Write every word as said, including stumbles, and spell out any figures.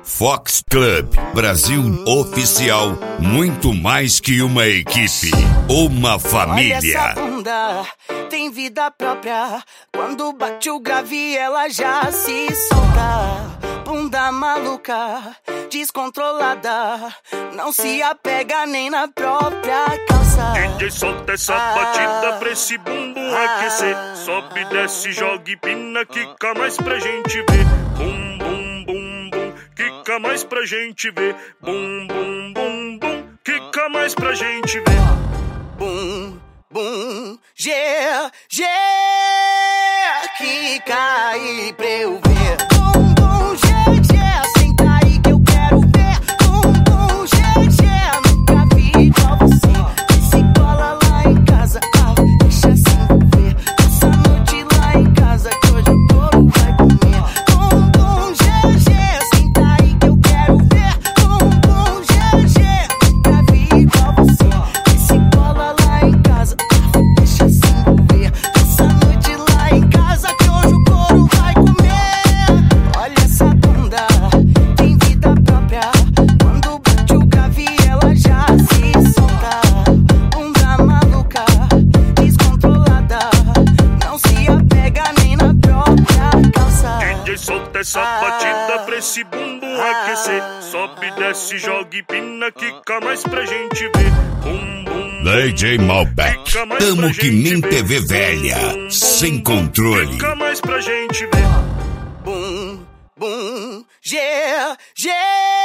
Fox Club, Brasil Oficial, muito mais que uma equipe, uma família. Olha essa bunda, tem vida própria. Quando bate o grave ela já se solta. Bunda maluca, descontrolada, não se apega nem na própria calça. D J solta essa ah, batida pra esse bumbum ah, aquecer. Sobe, desce, joga e pina, quica mais pra gente ver. Bum, bum, bum, bum, quica mais pra gente ver. Bum, bum, bum, bum, quica mais pra gente ver. Bum, bum, G, G, quica aí pra eu ver. Bum, bum, G, G, senta aí que eu quero ver. Bum, bum, G, G, nunca vi igual você. Se cola lá em casa, ah, deixa se envolver. Essa noite lá em casa que hoje o couro vai comer. Bum, bum, G, G, senta aí que eu quero ver. Bum, bum, G, G, nunca vi igual você. Se cola lá em casa, ah, deixa se envolver. Essa noite lá em casa que hoje o couro vai comer. Olha essa bunda, tem vida própria. Quando bate o grave ela já se solta. Bunda maluca, descontrolada, não se apega nem na própria calça. D J solta essa batida pra esse bumbum aquecer. Sobe, desce, joga e pina, quica mais pra gente ver. Bum, bum, D J Malbec, tamo que nem T V velha, sem controle. Quica mais pra gente ver. Bum, bum, G, G.